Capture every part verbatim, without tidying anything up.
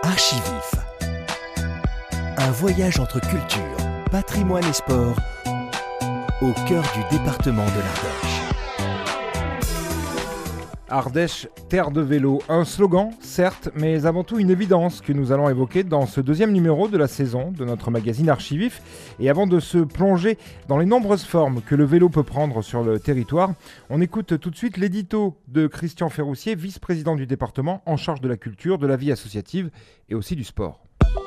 Archivif. Un voyage entre culture, patrimoine et sport au cœur du département de l'Ardèche. Ardèche, terre de vélo, un slogan, certes, mais avant tout une évidence que nous allons évoquer dans ce deuxième numéro de la saison de notre magazine Archivif. Et avant de se plonger dans les nombreuses formes que le vélo peut prendre sur le territoire, on écoute tout de suite l'édito de Christian Ferroussier, vice-président du département en charge de la culture, de la vie associative et aussi du sport.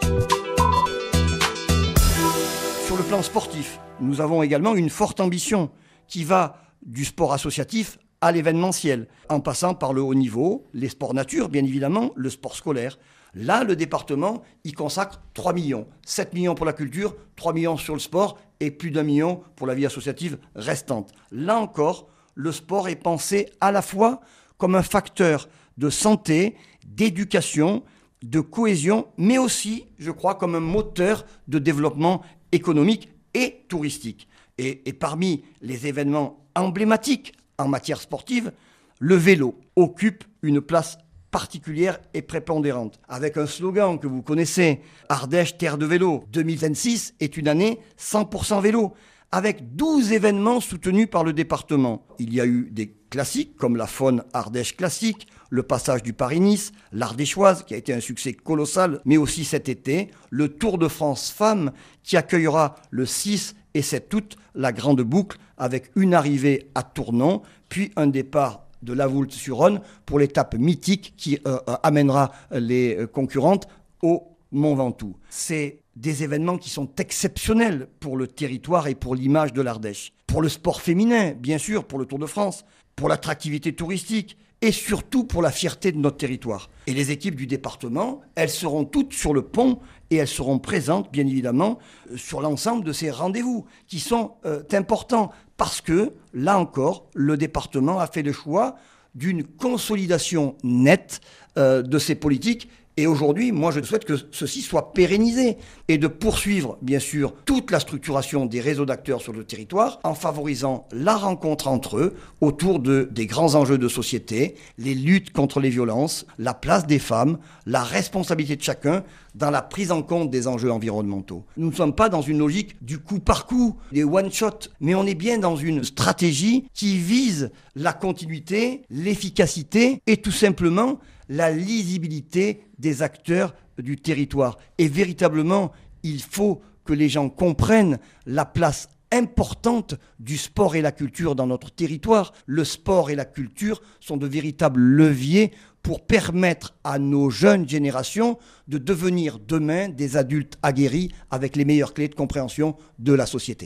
Sur le plan sportif, nous avons également une forte ambition qui va du sport associatif à l'événementiel, en passant par le haut niveau, les sports nature, bien évidemment, le sport scolaire. Là, le département y consacre trois millions. sept millions pour la culture, trois millions sur le sport et plus d'un million pour la vie associative restante. Là encore, le sport est pensé à la fois comme un facteur de santé, d'éducation, de cohésion, mais aussi, je crois, comme un moteur de développement économique et touristique. Et, et parmi les événements emblématiques en matière sportive, le vélo occupe une place particulière et prépondérante. Avec un slogan que vous connaissez, Ardèche, terre de vélo. deux mille vingt-six est une année cent pour cent vélo, avec douze événements soutenus par le département. Il y a eu des classiques comme la Faune Ardèche classique, le passage du Paris-Nice, l'Ardéchoise qui a été un succès colossal, mais aussi cet été, le Tour de France Femmes qui accueillera le six et sept août la Grande Boucle avec une arrivée à Tournon, puis un départ de La Voulte-sur-Rhône pour l'étape mythique qui euh, amènera les concurrentes au Mont Ventoux. C'est des événements qui sont exceptionnels pour le territoire et pour l'image de l'Ardèche. Pour le sport féminin, bien sûr, pour le Tour de France, pour l'attractivité touristique et surtout pour la fierté de notre territoire. Et les équipes du département, elles seront toutes sur le pont et elles seront présentes, bien évidemment, sur l'ensemble de ces rendez-vous qui sont euh, importants parce que, là encore, le département a fait le choix d'une consolidation nette euh, de ses politiques. Et aujourd'hui, moi, je souhaite que ceci soit pérennisé et de poursuivre, bien sûr, toute la structuration des réseaux d'acteurs sur le territoire en favorisant la rencontre entre eux autour de, des grands enjeux de société, les luttes contre les violences, la place des femmes, la responsabilité de chacun dans la prise en compte des enjeux environnementaux. Nous ne sommes pas dans une logique du coup par coup, des one-shot, mais on est bien dans une stratégie qui vise la continuité, l'efficacité et tout simplement la lisibilité des acteurs du territoire. Et véritablement, il faut que les gens comprennent la place importante du sport et la culture dans notre territoire. Le sport et la culture sont de véritables leviers pour permettre à nos jeunes générations de devenir demain des adultes aguerris avec les meilleures clés de compréhension de la société.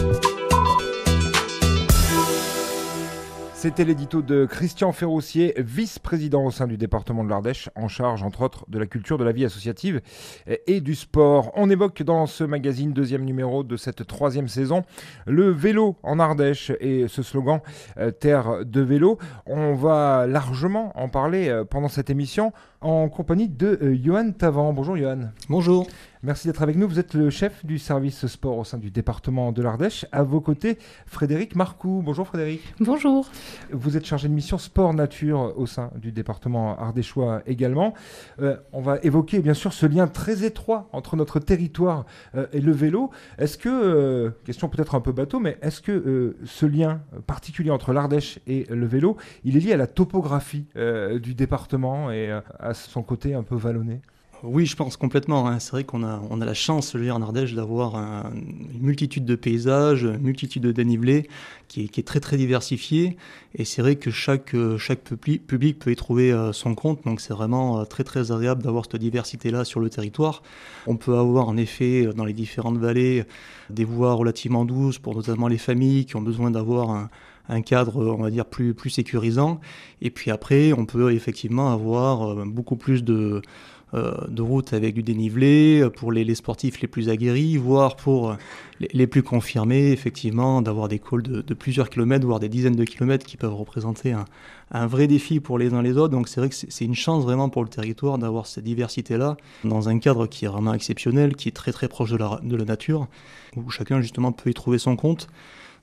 C'était l'édito de Christian Ferroussier, vice-président au sein du département de l'Ardèche, en charge entre autres de la culture, de la vie associative et du sport. On évoque dans ce magazine, deuxième numéro de cette troisième saison, le vélo en Ardèche et ce slogan euh, « Terre de vélo ». On va largement en parler euh, pendant cette émission en compagnie de euh, Johan Tavant. Bonjour Johan. Bonjour. Merci d'être avec nous. Vous êtes le chef du service sport au sein du département de l'Ardèche. À vos côtés, Frédéric Marcoux. Bonjour Frédéric. Bonjour. Vous êtes chargé de mission sport nature au sein du département ardéchois également. Euh, on va évoquer bien sûr ce lien très étroit entre notre territoire euh, et le vélo. Est-ce que, euh, question peut-être un peu bateau, mais est-ce que euh, ce lien particulier entre l'Ardèche et le vélo, il est lié à la topographie euh, du département et euh, à son côté un peu vallonné ? Oui, je pense complètement. Hein. C'est vrai qu'on a, on a la chance, je veux dire, en Ardèche, d'avoir un, une multitude de paysages, une multitude de dénivelés qui est, qui est très très diversifiée. Et c'est vrai que chaque, chaque public, public peut y trouver euh, son compte. Donc c'est vraiment euh, très très agréable d'avoir cette diversité-là sur le territoire. On peut avoir en effet dans les différentes vallées des voies relativement douces pour notamment les familles qui ont besoin d'avoir un un cadre, on va dire, plus, plus sécurisant. Et puis après, on peut effectivement avoir beaucoup plus de, euh, de routes avec du dénivelé pour les, les sportifs les plus aguerris, voire pour les, les plus confirmés, effectivement, d'avoir des cols de, de plusieurs kilomètres, voire des dizaines de kilomètres qui peuvent représenter un, un vrai défi pour les uns les autres. Donc c'est vrai que c'est, c'est une chance vraiment pour le territoire d'avoir cette diversité-là dans un cadre qui est vraiment exceptionnel, qui est très très proche de la, de la nature, où chacun justement peut y trouver son compte.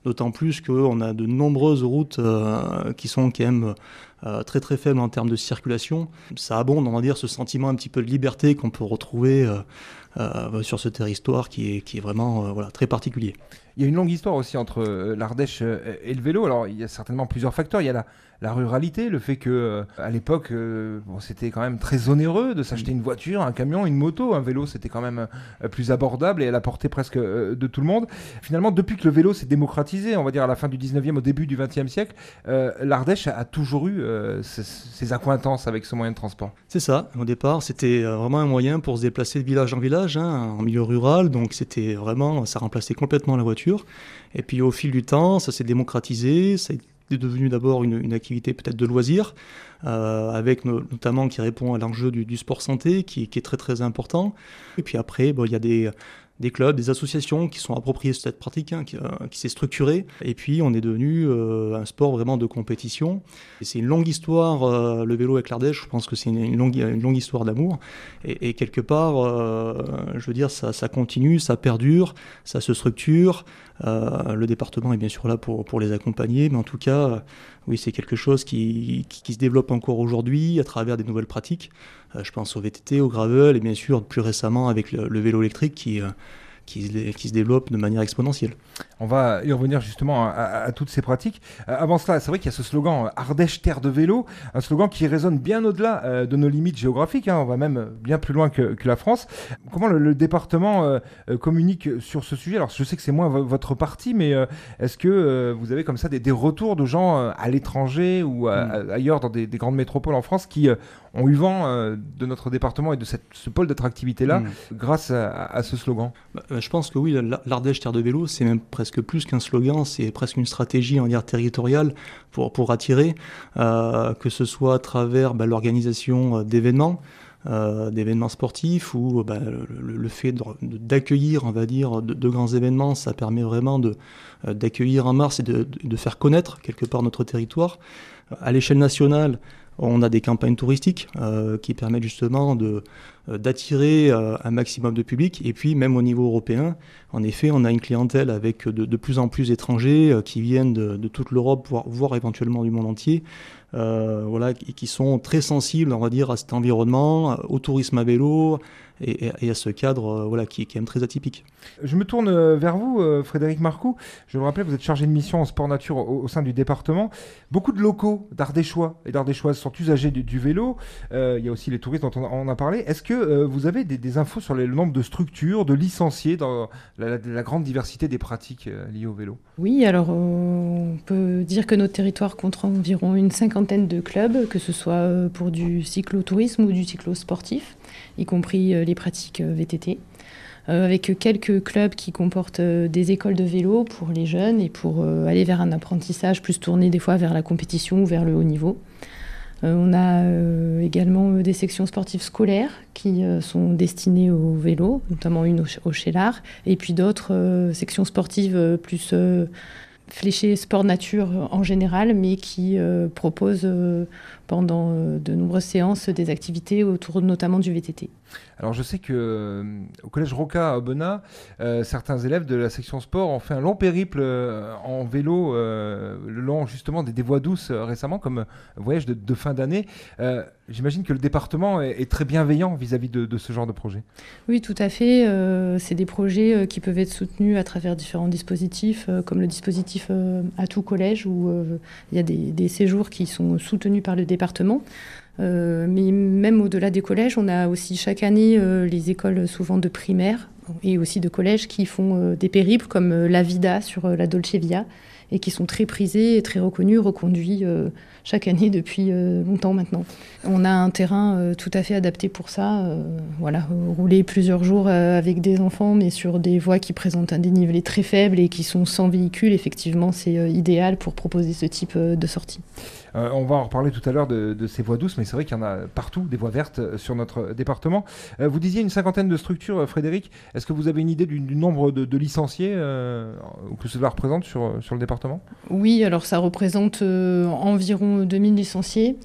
d'autant plus qu'on a de nombreuses routes euh, qui sont quand même euh, très très faibles en termes de circulation. Ça abonde, on va dire, ce sentiment un petit peu de liberté qu'on peut retrouver euh, euh, sur ce territoire qui est, qui est vraiment euh, voilà, très particulier. Il y a une longue histoire aussi entre l'Ardèche et le vélo. Alors, il y a certainement plusieurs facteurs. Il y a la, la ruralité, le fait que à l'époque, euh, bon, c'était quand même très onéreux de s'acheter une voiture, un camion, une moto. Un vélo, c'était quand même euh, plus abordable et à la portée presque euh, de tout le monde. Finalement, depuis que le vélo s'est démocratisé, on va dire à la fin du dix-neuvième, au début du vingtième siècle, euh, l'Ardèche a, a toujours eu euh, ses, ses accointances avec ce moyen de transport. C'est ça. Au départ, c'était vraiment un moyen pour se déplacer de village en village, hein, en milieu rural. Donc, c'était vraiment, ça remplaçait complètement la voiture. Et puis au fil du temps, ça s'est démocratisé, ça est devenu d'abord une, une activité peut-être de loisir, euh, avec no, notamment qui répond à l'enjeu du, du sport santé, qui, qui est très très important. Et puis après, bon, il y a des... des clubs, des associations qui sont appropriées cette pratique, hein, qui, euh, qui s'est structurée. Et puis, on est devenu euh, un sport vraiment de compétition. Et c'est une longue histoire, euh, le vélo avec l'Ardèche, je pense que c'est une, une, longue, une longue histoire d'amour. Et, et quelque part, euh, je veux dire, ça, ça continue, ça perdure, ça se structure. Euh, le département est bien sûr là pour, pour les accompagner, mais en tout cas, euh, oui, c'est quelque chose qui, qui, qui se développe encore aujourd'hui à travers des nouvelles pratiques. Euh, je pense au V T T, au gravel, et bien sûr, plus récemment avec le, le vélo électrique qui... Euh, Qui, qui se développe de manière exponentielle. On va y revenir justement à, à, à toutes ces pratiques. Euh, avant cela, c'est vrai qu'il y a ce slogan euh, « Ardèche, terre de vélo », un slogan qui résonne bien au-delà euh, de nos limites géographiques, hein, on va même bien plus loin que, que la France. Comment le, le département euh, euh, communique sur ce sujet? Alors je sais que c'est moins v- votre parti, mais euh, est-ce que euh, vous avez comme ça des, des retours de gens euh, à l'étranger ou à, mmh. à, ailleurs dans des, des grandes métropoles en France qui euh, ont eu vent euh, de notre département et de cette, ce pôle d'attractivité-là mmh. grâce à, à ce slogan? bah, Je pense que oui, l'Ardèche Terre de Vélo, c'est même presque plus qu'un slogan, c'est presque une stratégie, on va dire, territoriale pour, pour attirer, euh, que ce soit à travers bah, l'organisation d'événements, euh, d'événements sportifs, ou bah, le, le fait de, de, d'accueillir, on va dire, de, de grands événements, ça permet vraiment de, d'accueillir en mars et de, de, de faire connaître quelque part notre territoire. À l'échelle nationale, on a des campagnes touristiques euh, qui permettent justement de, euh, d'attirer euh, un maximum de public. Et puis, même au niveau européen, en effet, on a une clientèle avec de, de plus en plus d'étrangers euh, qui viennent de, de toute l'Europe, voire, voire éventuellement du monde entier, euh, voilà, et qui sont très sensibles, on va dire, à cet environnement, au tourisme à vélo, et, et à ce cadre euh, voilà, qui, qui est même très atypique. Je me tourne vers vous, euh, Frédéric Marcoux. Je le rappelais, vous êtes chargé de mission en sport nature au, au sein du département. Beaucoup de locaux d'Ardéchois et d'Ardéchoises sont usagers du, du vélo. Euh, il y a aussi les touristes dont on a, on a parlé. Est-ce que euh, vous avez des, des infos sur les, le nombre de structures, de licenciés dans la, la, la grande diversité des pratiques euh, liées au vélo? Oui, alors euh, on peut dire que notre territoire compte environ une cinquantaine de clubs, que ce soit pour du cyclotourisme ou du cyclosportif, y compris euh, les pratiques euh, V T T. Euh, avec quelques clubs qui comportent euh, des écoles de vélo pour les jeunes et pour euh, aller vers un apprentissage plus tourné des fois vers la compétition ou vers le haut niveau. Euh, on a euh, également euh, des sections sportives scolaires qui euh, sont destinées au vélo, notamment une au, au Chélar, et puis d'autres euh, sections sportives euh, plus euh, fléchées sport nature en général, mais qui euh, proposent euh, pendant euh, de nombreuses séances des activités autour notamment du V T T. Alors je sais qu'au euh, collège Roca à Aubenas, euh, certains élèves de la section sport ont fait un long périple euh, en vélo euh, le long justement des, des voies douces euh, récemment, comme un voyage de, de fin d'année. Euh, j'imagine que le département est, est très bienveillant vis-à-vis de, de ce genre de projet. Oui, tout à fait. Euh, c'est des projets euh, qui peuvent être soutenus à travers différents dispositifs, euh, comme le dispositif euh, Atout Collège, où euh, il y a des, des séjours qui sont soutenus par le département. Euh, mais même au-delà des collèges, on a aussi chaque année euh, les écoles souvent de primaire et aussi de collège qui font euh, des périples comme euh, la Vida sur euh, la Dolce Via et qui sont très prisés et très reconnus, reconduits euh, chaque année depuis euh, longtemps maintenant. On a un terrain euh, tout à fait adapté pour ça. Euh, voilà, euh, rouler plusieurs jours euh, avec des enfants, mais sur des voies qui présentent un dénivelé très faible et qui sont sans véhicule, effectivement, c'est euh, idéal pour proposer ce type euh, de sortie. Euh, on va en reparler tout à l'heure de, de ces voies douces, mais c'est vrai qu'il y en a partout, des voies vertes euh, sur notre département. Euh, vous disiez une cinquantaine de structures, euh, Frédéric. Est-ce que vous avez une idée du, du nombre de, de licenciés euh, que cela représente sur, sur le département? Oui, alors ça représente euh, environ deux mille licenciés.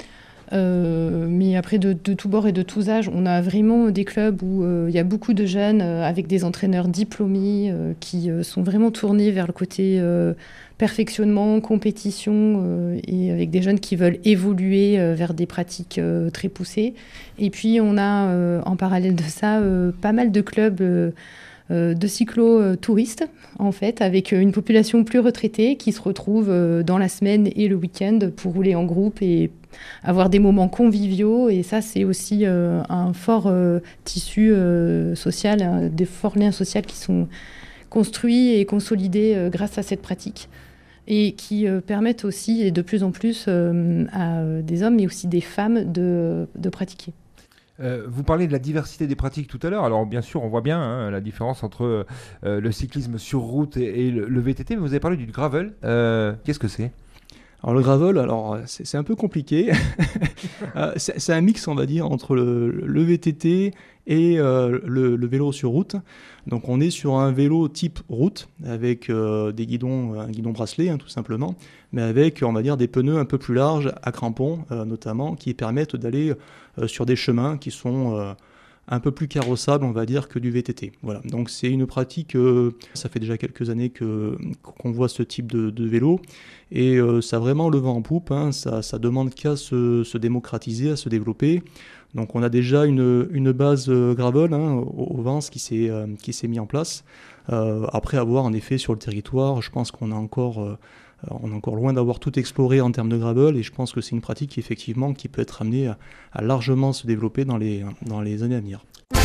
Euh, mais après, de, de tous bords et de tous âges, on a vraiment des clubs où il euh, y a beaucoup de jeunes euh, avec des entraîneurs diplômés euh, qui euh, sont vraiment tournés vers le côté euh, perfectionnement, compétition, euh, et avec des jeunes qui veulent évoluer euh, vers des pratiques euh, très poussées. Et puis, on a euh, en parallèle de ça euh, pas mal de clubs euh, euh, de cyclo-touristes, en fait, avec une population plus retraitée qui se retrouve euh, dans la semaine et le week-end pour rouler en groupe et avoir des moments conviviaux. Et ça, c'est aussi euh, un fort euh, tissu euh, social, hein, des forts liens sociaux qui sont construits et consolidés euh, grâce à cette pratique et qui euh, permettent aussi, et de plus en plus, euh, à des hommes mais aussi des femmes de, de pratiquer. Euh, vous parlez de la diversité des pratiques tout à l'heure. Alors bien sûr, on voit bien hein, la différence entre euh, le cyclisme sur route et, et le, le V T T, mais vous avez parlé du gravel. Euh, qu'est-ce que c'est ? Alors le gravel, alors c'est, c'est un peu compliqué. euh, c'est, c'est un mix, on va dire, entre le, le V T T et euh, le, le vélo sur route. Donc on est sur un vélo type route avec euh, des guidons, un guidon bracelet hein, tout simplement, mais avec on va dire des pneus un peu plus larges à crampons euh, notamment qui permettent d'aller euh, sur des chemins qui sont euh, un peu plus carrossable, on va dire, que du V T T. Voilà. Donc c'est une pratique, euh, ça fait déjà quelques années que, qu'on voit ce type de, de vélo, et euh, ça a vraiment le vent en poupe, hein, ça, ça demande qu'à se, se démocratiser, à se développer. Donc on a déjà une, une base euh, gravel hein, au, au Vence qui s'est, euh, qui s'est mis en place. Euh, après avoir en effet sur le territoire, je pense qu'on a encore... Euh, on est encore loin d'avoir tout exploré en termes de gravel, et je pense que c'est une pratique qui, effectivement, qui peut être amenée à, à largement se développer dans les, dans les années à venir.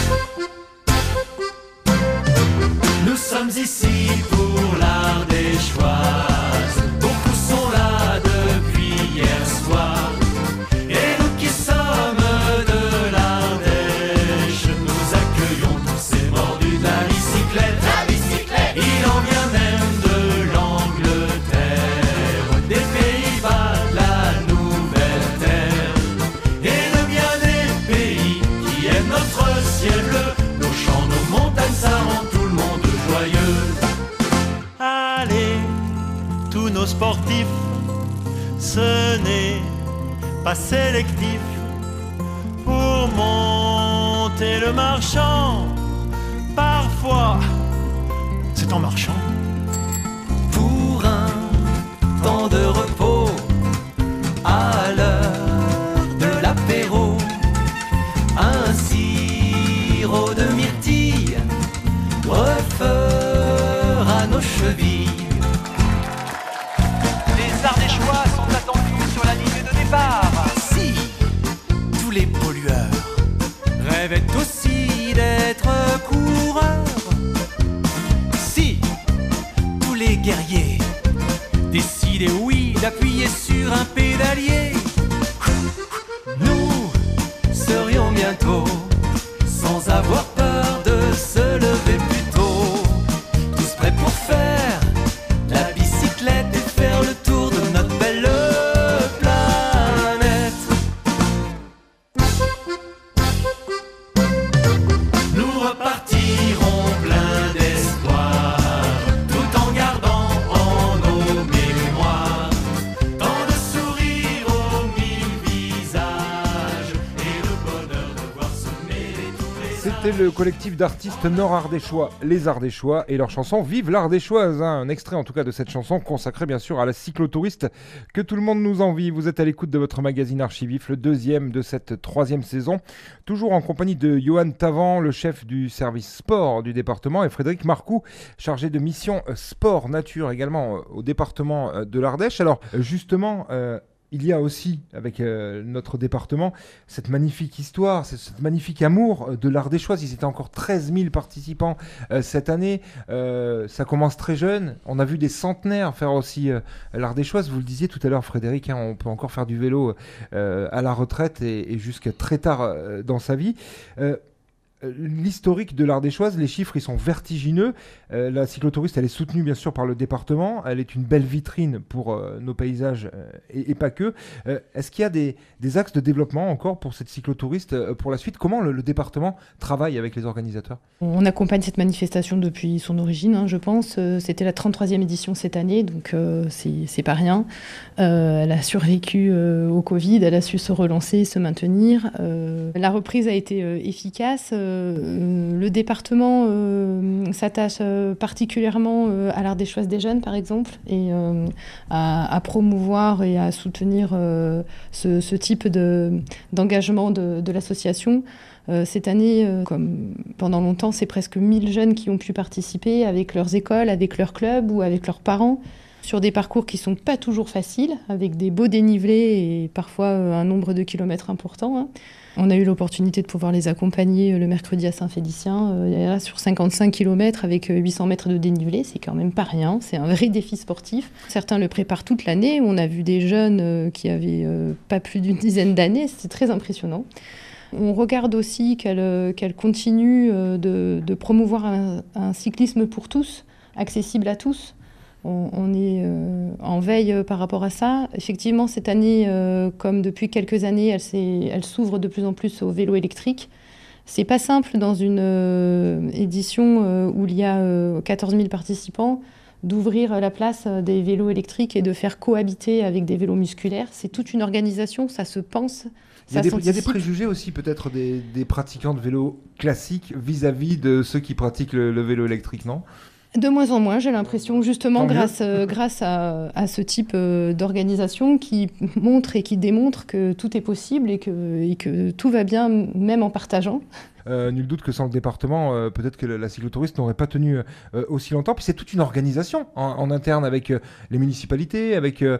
Nous sommes ici pour l'Ardéchoise, beaucoup sont là depuis hier soir, et nous qui sommes de l'Ardèche, nous accueillons tous ces mordus de la bicyclette. La bicyclette, il en vient même de l'Angleterre, des Pays-Bas, de la Nouvelle-Terre, et de bien des pays qui aiment notre ciel bleu, nos champs, nos montagnes, ça rend tout le monde joyeux. Allez, tous nos sportifs, ce n'est pas sélectif, pour monter le marchand, parfois c'est en marchant. Pour un temps de repos, à l'heure de l'apéro, un sirop de myrtille refera nos chevilles. Les Ardéchois sont attendus sur la ligne de départ. Si tous les pollueurs rêvaient aussi d'être coureurs, si tous les guerriers décidaient oui d'appuyer sur un pédalier, nous serions bientôt sans avoir peur de se lever plus tôt, tous prêts pour faire la bicyclette et faire le tour de notre belle planète. Nous repartirons pleins d'espoir, tout en gardant en nos mémoires tant de sourires aux mille visages et le bonheur de voir se mêler tous les âges. C'était le collectif d'artistes nord-ardéchois, les Ardéchois, et leur chanson Vive l'Ardéchoise, hein, un extrait en tout cas de cette chanson consacrée bien sûr à la cyclotouriste que tout le monde nous envie. Vous êtes à l'écoute de votre magazine Archivif, le deuxième de cette troisième saison, toujours en compagnie de Johan Tavant, le chef du service sport du département, et Frédéric Marcoux, chargé de mission sport nature également au département de l'Ardèche. Alors justement, euh, il y a aussi, avec euh, notre département, cette magnifique histoire, cette magnifique amour de l'Ardéchoise. Ils étaient encore treize mille participants euh, cette année. Euh, ça commence très jeune. On a vu des centenaires faire aussi euh, l'Ardéchoise. Vous le disiez tout à l'heure, Frédéric, hein, on peut encore faire du vélo euh, à la retraite et, et jusqu'à très tard euh, dans sa vie. Euh, l'historique de l'Ardéchoise, les chiffres ils sont vertigineux. Euh, la cyclotouriste elle est soutenue bien sûr par le département, elle est une belle vitrine pour euh, nos paysages euh, et, et pas que. Euh, est-ce qu'il y a des, des axes de développement encore pour cette cyclotouriste euh, pour la suite? Comment le, le département travaille avec les organisateurs? On accompagne cette manifestation depuis son origine, hein, je pense. Euh, c'était la trente-troisième édition cette année, donc euh, c'est, c'est pas rien. Euh, elle a survécu euh, au Covid, elle a su se relancer, se maintenir. Euh, la reprise a été euh, efficace. Euh, le département euh, s'attache euh, particulièrement euh, à l'Ardéchoise des jeunes, par exemple, et euh, à, à promouvoir et à soutenir euh, ce, ce type de, d'engagement de, de l'association. Euh, cette année, euh, comme pendant longtemps, c'est presque mille jeunes qui ont pu participer avec leurs écoles, avec leurs clubs ou avec leurs parents, sur des parcours qui ne sont pas toujours faciles, avec des beaux dénivelés et parfois euh, un nombre de kilomètres important, hein. On a eu l'opportunité de pouvoir les accompagner le mercredi à Saint-Félicien, euh, sur cinquante-cinq kilomètres avec huit cents mètres de dénivelé. C'est quand même pas rien, c'est un vrai défi sportif. Certains le préparent toute l'année. On a vu des jeunes euh, qui avaient euh, pas plus d'une dizaine d'années. C'est très impressionnant. On regarde aussi qu'elle, euh, qu'elle continue euh, de, de promouvoir un, un cyclisme pour tous, accessible à tous. On, on est euh, en veille euh, par rapport à ça. Effectivement, cette année, euh, comme depuis quelques années, elle, s'est, elle s'ouvre de plus en plus au vélo électrique. C'est pas simple dans une euh, édition euh, où il y a euh, quatorze mille participants d'ouvrir la place des vélos électriques et de faire cohabiter avec des vélos musculaires. C'est toute une organisation, ça se pense. Il y, a des, il y a des préjugés aussi peut-être des, des pratiquants de vélo classique vis-à-vis de ceux qui pratiquent le, le vélo électrique, non ? De moins en moins, j'ai l'impression, justement, grâce, euh, grâce à, à ce type euh, d'organisation qui montre et qui démontre que tout est possible et que, et que tout va bien, même en partageant. Euh, nul doute que sans le département, euh, peut-être que la cyclotouriste n'aurait pas tenu euh, aussi longtemps. Puis c'est toute une organisation en, en interne avec euh, les municipalités, avec euh,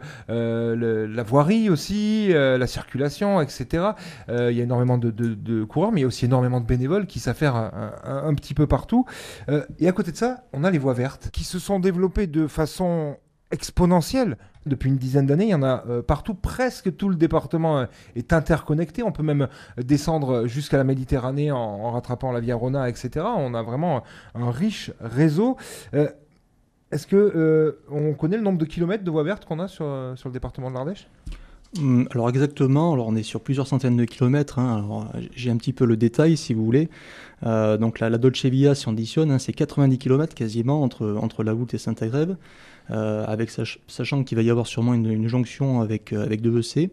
le, la voirie aussi, euh, la circulation, et cetera. Euh, il y a énormément de, de, de coureurs, mais il y a aussi énormément de bénévoles qui s'affairent un, un, un petit peu partout. Euh, et à côté de ça, on a les voies vertes qui se sont développées de façon exponentielle. Depuis une dizaine d'années, il y en a euh, partout. Presque tout le département euh, est interconnecté. On peut même descendre jusqu'à la Méditerranée en, en rattrapant la Via Rona, et cetera. On a vraiment un riche réseau. Euh, est-ce que euh, on connaît le nombre de kilomètres de voies vertes qu'on a sur, sur le département de l'Ardèche ? Alors exactement, alors on est sur plusieurs centaines de kilomètres, hein. Alors, j'ai un petit peu le détail si vous voulez. Euh, donc la, la Dolce Via, si on additionne, hein, c'est quatre-vingt-dix kilomètres quasiment entre, entre La Voulte et Saint-Agrève, euh, avec sach- sachant qu'il va y avoir sûrement une, une jonction avec, euh, avec Devecé.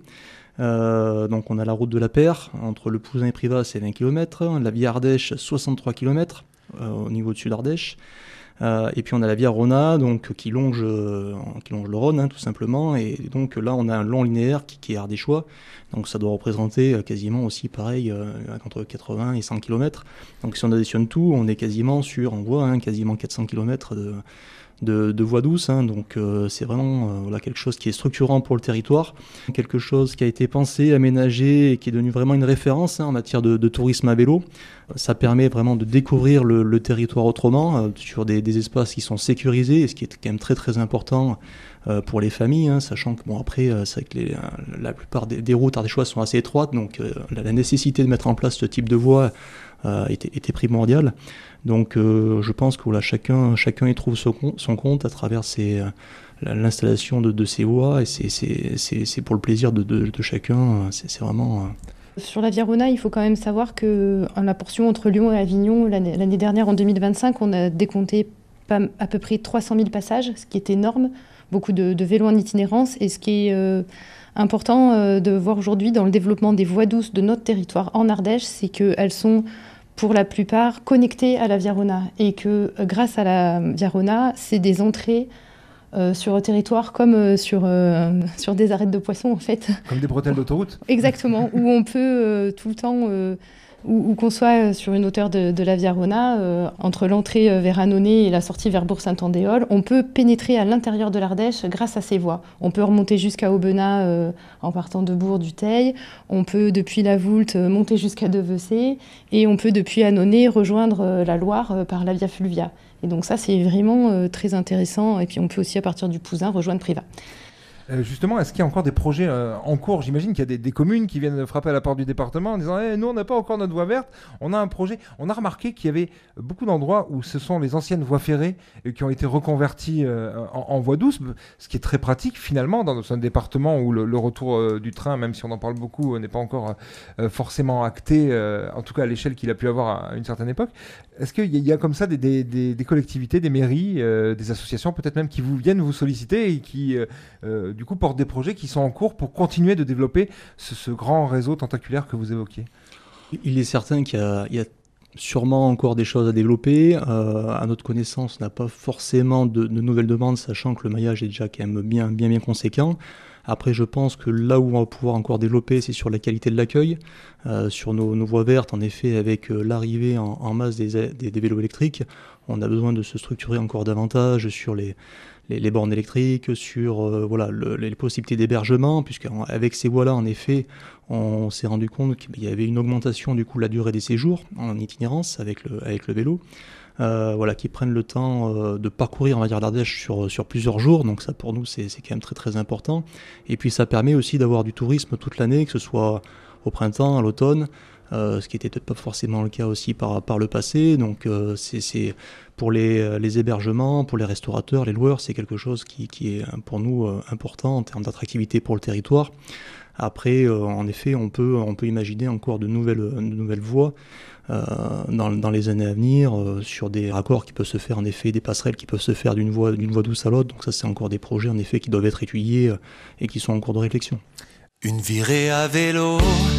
Euh, donc on a la route de la Paire, entre Le Pouzin et Privas, c'est vingt kilomètres, la Via Ardèche, soixante-trois kilomètres euh, au niveau du sud Ardèche. Euh, et puis on a la Via Rona, donc qui longe, euh, qui longe le Rhône, hein, tout simplement. Et donc là, on a un long linéaire qui, qui est ardéchois. Donc ça doit représenter euh, quasiment aussi pareil euh, entre quatre-vingts et cent kilomètres. Donc si on additionne tout, on est quasiment sur, on voit, hein, quasiment quatre cents kilomètres de, de, de voies douces. Hein. Donc euh, c'est vraiment euh, voilà, quelque chose qui est structurant pour le territoire. Quelque chose qui a été pensé, aménagé et qui est devenu vraiment une référence, hein, en matière de, de tourisme à vélo. Ça permet vraiment de découvrir le, le territoire autrement, euh, sur des, des espaces qui sont sécurisés, ce qui est quand même très très important euh, pour les familles, hein, sachant que bon après, euh, c'est vrai que les, euh, la plupart des, des routes ardéchoises sont assez étroites, donc euh, la, la nécessité de mettre en place ce type de voie euh, était, était primordiale. Donc euh, je pense que voilà, chacun, chacun y trouve son compte, son compte à travers ces, euh, l'installation de, de ces voies, et c'est, c'est, c'est, c'est pour le plaisir de, de, de chacun, c'est, c'est vraiment... Euh, Sur la Via Rona, il faut quand même savoir que en la portion entre Lyon et Avignon, l'année, l'année dernière, en deux mille vingt-cinq, on a décompté pas, à peu près trois cent mille passages, ce qui est énorme, beaucoup de, de vélos en itinérance. Et ce qui est euh, important euh, de voir aujourd'hui dans le développement des voies douces de notre territoire en Ardèche, c'est qu'elles sont pour la plupart connectées à la Via Rona. Et que euh, grâce à la Via Rona, c'est des entrées Euh, sur le territoire comme euh, sur, euh, sur des arêtes de poissons en fait. Comme des bretelles d'autoroute. Exactement, où on peut euh, tout le temps, euh, où, où qu'on soit sur une hauteur de, de la Via Rona, euh, entre l'entrée euh, vers Annonay et la sortie vers Bourg-Saint-Andéol, on peut pénétrer à l'intérieur de l'Ardèche grâce à ces voies. On peut remonter jusqu'à Aubenas euh, en partant de Bourg-du-Teil, on peut depuis la Voulte euh, monter jusqu'à Devecé, et on peut depuis Annonay rejoindre euh, la Loire euh, par la Via Fulvia. Et donc ça, c'est vraiment euh, très intéressant. Et puis on peut aussi, à partir du Pouzin, rejoindre Privas. Euh, justement, est-ce qu'il y a encore des projets euh, en cours? J'imagine qu'il y a des, des communes qui viennent frapper à la porte du département en disant hey, « Nous, on n'a pas encore notre voie verte, on a un projet ». On a remarqué qu'il y avait beaucoup d'endroits où ce sont les anciennes voies ferrées euh, qui ont été reconverties euh, en, en voie douce, ce qui est très pratique finalement dans un département où le, le retour euh, du train, même si on en parle beaucoup, euh, n'est pas encore euh, forcément acté, euh, en tout cas à l'échelle qu'il a pu avoir à une certaine époque. Est-ce qu'il y a, il y a comme ça des, des, des, des collectivités, des mairies, euh, des associations peut-être même qui vous viennent vous solliciter et qui euh, euh, du coup portent des projets qui sont en cours pour continuer de développer ce, ce grand réseau tentaculaire que vous évoquiez? Il est certain qu'il y a, il y a sûrement encore des choses à développer. Euh, à notre connaissance, on n'a pas forcément de, de nouvelles demandes, sachant que le maillage est déjà quand même bien, bien, bien conséquent. Après, je pense que là où on va pouvoir encore développer, c'est sur la qualité de l'accueil, euh, sur nos, nos voies vertes. En effet, avec euh, l'arrivée en, en masse des, des, des vélos électriques, on a besoin de se structurer encore davantage sur les, les, les bornes électriques, sur euh, voilà, le, les possibilités d'hébergement, puisqu'avec ces voies-là, en effet, on s'est rendu compte qu'il y avait une augmentation du coup la durée des séjours en itinérance avec le, avec le vélo. Euh, voilà, qui prennent le temps euh, de parcourir, on va dire, l'Ardèche sur, sur plusieurs jours. Donc ça, pour nous, c'est, c'est quand même très très important. Et puis ça permet aussi d'avoir du tourisme toute l'année, que ce soit au printemps, à l'automne, euh, ce qui était peut-être pas forcément le cas aussi par, par le passé. Donc euh, c'est, c'est pour les, les hébergements, pour les restaurateurs, les loueurs, c'est quelque chose qui, qui est pour nous euh, important en termes d'attractivité pour le territoire. Après, euh, en effet, on peut, on peut imaginer encore de nouvelles, de nouvelles voies euh, dans, dans les années à venir, euh, sur des raccords qui peuvent se faire, en effet, des passerelles qui peuvent se faire d'une voie, d'une voie douce à l'autre. Donc ça, c'est encore des projets, en effet, qui doivent être étudiés euh, et qui sont en cours de réflexion. Une virée à vélo,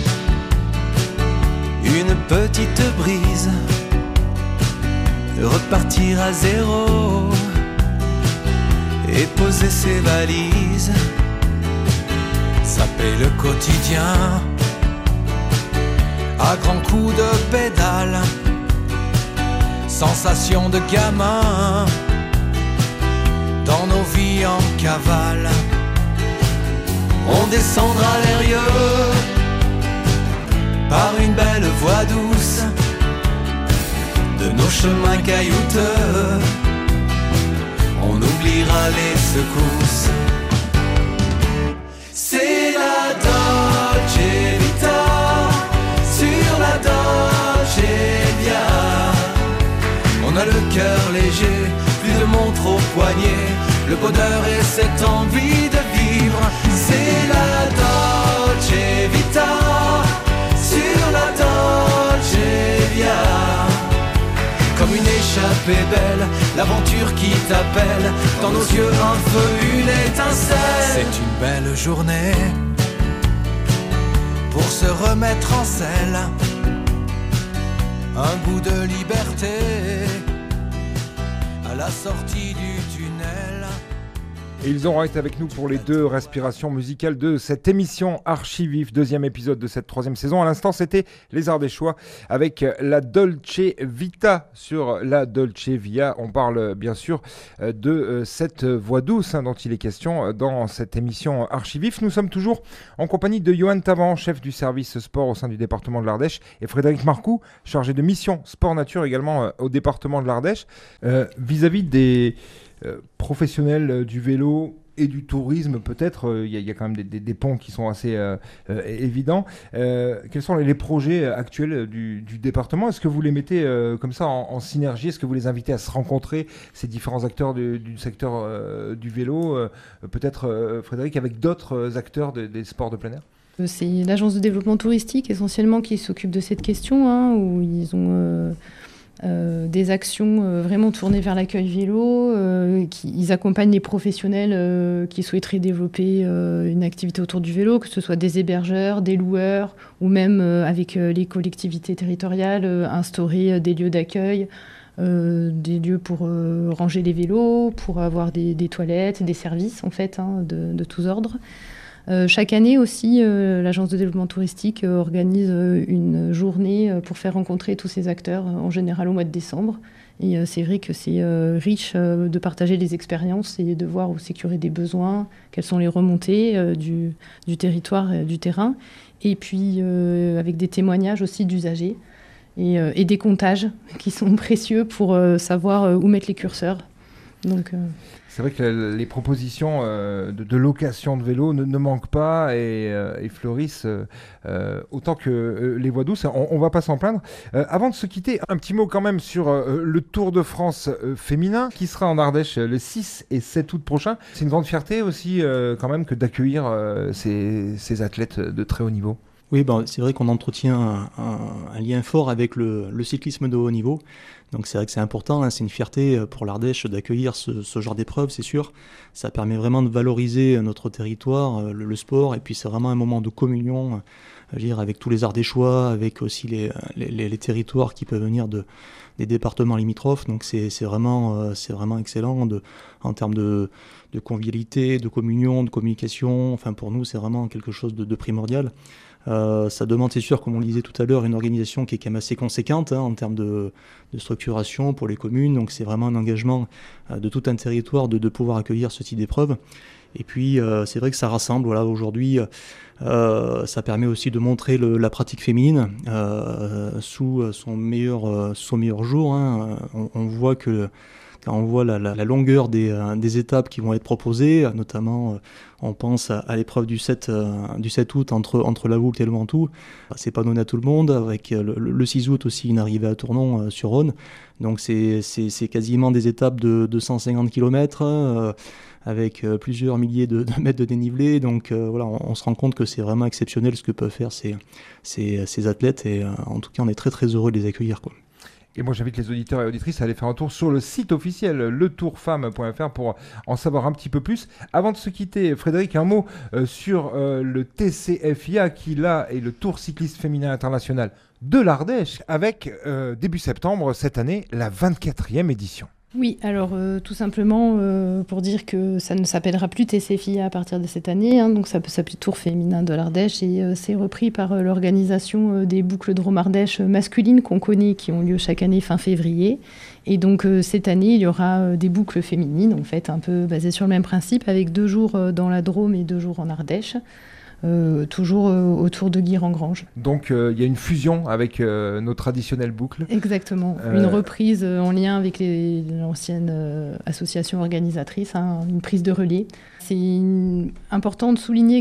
une petite brise, repartir à zéro et poser ses valises. Ça paie le quotidien à grands coups de pédale, sensation de gamin dans nos vies en cavale. On descendra l'Eyrieux par une belle voie douce de nos chemins caillouteux. On oubliera les secousses. C'est la Dolce Vita sur la Dolce Via. On a le cœur léger, plus de montre au poignet, le bonheur et cette envie de vivre. C'est la Dolce Vita sur la Dolce Via. Comme une échappée belle, l'aventure qui t'appelle, dans nos yeux un feu, une étincelle. C'est une belle journée pour se remettre en selle, un goût de liberté à la sortie du tunnel. Et ils auront été avec nous pour les deux respirations musicales de cette émission Archivif, deuxième épisode de cette troisième saison. À l'instant, c'était les Ardéchois avec la Dolce Vita sur la Dolce Via. On parle bien sûr de cette voie douce hein, dont il est question dans cette émission Archivif. Nous sommes toujours en compagnie de Johan Taban, chef du service sport au sein du département de l'Ardèche, et Frédéric Marcoux, chargé de mission sport nature également au département de l'Ardèche. Euh, vis-à-vis des Euh, professionnels euh, du vélo et du tourisme, peut-être, il euh, y, y a quand même des, des, des ponts qui sont assez euh, euh, évidents. Euh, quels sont les, les projets actuels du, du département? Est-ce que vous les mettez euh, comme ça en, en synergie? Est-ce que vous les invitez à se rencontrer, ces différents acteurs du, du secteur euh, du vélo, euh, peut-être euh, Frédéric, avec d'autres acteurs de, des sports de plein air? C'est l'agence de développement touristique essentiellement qui s'occupe de cette question, hein, où ils ont... Euh Euh, des actions euh, vraiment tournées vers l'accueil vélo. Euh, qui, ils accompagnent les professionnels euh, qui souhaiteraient développer euh, une activité autour du vélo, que ce soit des hébergeurs, des loueurs, ou même euh, avec euh, les collectivités territoriales, euh, instaurer euh, des lieux d'accueil, euh, des lieux pour euh, ranger les vélos, pour avoir des, des toilettes, des services en fait, hein, de, de tous ordres. Euh, chaque année aussi, euh, l'agence de développement touristique euh, organise euh, une journée euh, pour faire rencontrer tous ces acteurs, euh, en général au mois de décembre. Et euh, c'est vrai que c'est euh, riche euh, de partager les expériences et de voir où c'est qu'il y aurait des besoins, quelles sont les remontées euh, du, du territoire et du terrain. Et puis euh, avec des témoignages aussi d'usagers et, euh, et des comptages qui sont précieux pour euh, savoir euh, où mettre les curseurs. Donc, euh... c'est vrai que les propositions euh, de, de location de vélos ne, ne manquent pas et, euh, et fleurissent euh, autant que euh, les voies douces. On, on va pas s'en plaindre. Euh, avant de se quitter, un petit mot quand même sur euh, le Tour de France euh, féminin qui sera en Ardèche le six et sept août prochain. C'est une grande fierté aussi euh, quand même que d'accueillir euh, ces, ces athlètes de très haut niveau. Oui, ben, c'est vrai qu'on entretient un, un, un lien fort avec le, le cyclisme de haut niveau. Donc c'est vrai que c'est important, hein, c'est une fierté pour l'Ardèche d'accueillir ce, ce genre d'épreuve, c'est sûr. Ça permet vraiment de valoriser notre territoire, le, le sport, et puis c'est vraiment un moment de communion, je veux dire, avec tous les Ardéchois, avec aussi les, les, les territoires qui peuvent venir de, des départements limitrophes. Donc c'est, c'est, vraiment, euh, c'est vraiment excellent de, en termes de, de convivialité, de communion, de communication. Enfin pour nous c'est vraiment quelque chose de, de primordial. Euh, ça demande, c'est sûr, comme on le disait tout à l'heure, une organisation qui est quand même assez conséquente hein, en termes de, de structuration pour les communes. Donc c'est vraiment un engagement euh, de tout un territoire de, de pouvoir accueillir ce type d'épreuve. Et puis euh, c'est vrai que ça rassemble. Voilà, aujourd'hui, euh, ça permet aussi de montrer le, la pratique féminine euh, sous son meilleur, euh, son meilleur jour. Hein. On, on voit que quand on voit la, la, la longueur des, euh, des étapes qui vont être proposées, notamment euh, on pense à, à l'épreuve du sept, euh, du sept août entre, entre la Voulte et le Ventoux. C'est pas donné à tout le monde, avec euh, le, le six août aussi une arrivée à Tournon euh, sur Rhône. Donc c'est, c'est, c'est quasiment des étapes de deux cent cinquante kilomètres euh, avec euh, plusieurs milliers de, de mètres de dénivelé. Donc euh, voilà, on, on se rend compte que c'est vraiment exceptionnel ce que peuvent faire ces, ces, ces athlètes et euh, en tout cas on est très très heureux de les accueillir, quoi. Et moi, j'invite les auditeurs et auditrices à aller faire un tour sur le site officiel le tour femme point f r pour en savoir un petit peu plus. Avant de se quitter, Frédéric, un mot euh, sur euh, le T C F I A qui, là, est le Tour cycliste féminin international de l'Ardèche avec, euh, début septembre, cette année, la vingt-quatrième édition. Oui, alors euh, tout simplement euh, pour dire que ça ne s'appellera plus T C F I A à partir de cette année, hein, donc ça peut s'appeler Tour féminin de l'Ardèche et euh, c'est repris par euh, l'organisation euh, des boucles Drôme-Ardèche masculines qu'on connaît, qui ont lieu chaque année fin février. Et donc euh, cette année, il y aura euh, des boucles féminines, en fait, un peu basées sur le même principe, avec deux jours euh, dans la Drôme et deux jours en Ardèche. Euh, toujours euh, autour de Guy-Rengrange. Donc il euh, y a une fusion avec euh, nos traditionnelles boucles. Exactement, euh... une reprise euh, en lien avec les, l'ancienne euh, association organisatrice, hein, une prise de relais. C'est une... important de souligner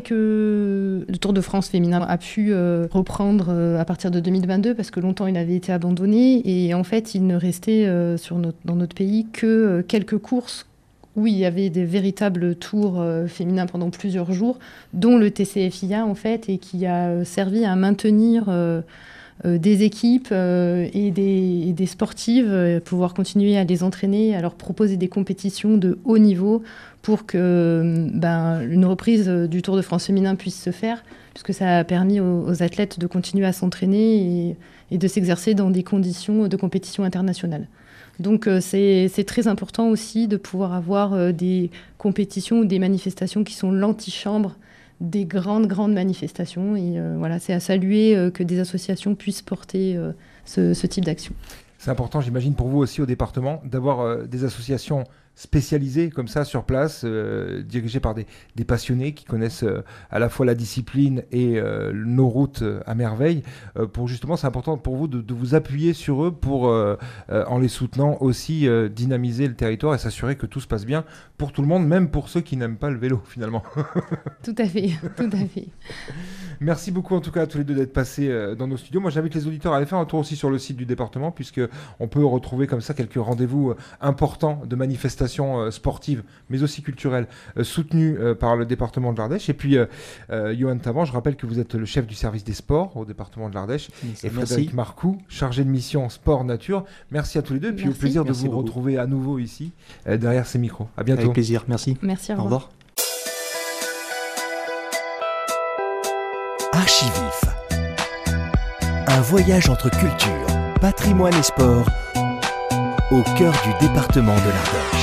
que le Tour de France féminin a pu euh, reprendre euh, à partir de deux mille vingt-deux parce que longtemps il avait été abandonné et en fait il ne restait euh, sur notre, dans notre pays que euh, quelques courses où il y avait des véritables tours euh, féminins pendant plusieurs jours, dont le T C F I A en fait, et qui a servi à maintenir euh, euh, des équipes euh, et, des, et des sportives, euh, pouvoir continuer à les entraîner, à leur proposer des compétitions de haut niveau pour que ben, une reprise du Tour de France féminin puisse se faire, puisque ça a permis aux, aux athlètes de continuer à s'entraîner et, et de s'exercer dans des conditions de compétition internationale. Donc euh, c'est, c'est très important aussi de pouvoir avoir euh, des compétitions ou des manifestations qui sont l'antichambre des grandes, grandes manifestations. Et euh, voilà, c'est à saluer euh, que des associations puissent porter euh, ce, ce type d'action. C'est important, j'imagine, pour vous aussi au département, d'avoir euh, des associations spécialisées comme ça sur place, euh, dirigées par des, des passionnés qui connaissent euh, à la fois la discipline et euh, nos routes euh, à merveille. Euh, pour justement, c'est important pour vous de, de vous appuyer sur eux pour, euh, euh, en les soutenant aussi, euh, dynamiser le territoire et s'assurer que tout se passe bien pour tout le monde, même pour ceux qui n'aiment pas le vélo finalement. Tout à fait, tout à fait. Merci beaucoup en tout cas à tous les deux d'être passés euh, dans nos studios. Moi j'invite les auditeurs à aller faire un tour aussi sur le site du département puisque on peut retrouver comme ça quelques rendez-vous euh, importants de manifestations euh, sportives mais aussi culturelles euh, soutenues euh, par le département de l'Ardèche. Et puis euh, euh, Johan Taban, je rappelle que vous êtes le chef du service des sports au département de l'Ardèche. Merci. Et Frédéric Marcoux, chargé de mission sport nature. Merci à tous les deux et puis Merci. au plaisir Merci de vous beaucoup. retrouver à nouveau ici euh, derrière ces micros. À bientôt. Avec plaisir, merci. Merci, au Au revoir. revoir. Archivif. Un voyage entre culture, patrimoine et sport au cœur du département de l'Ardèche.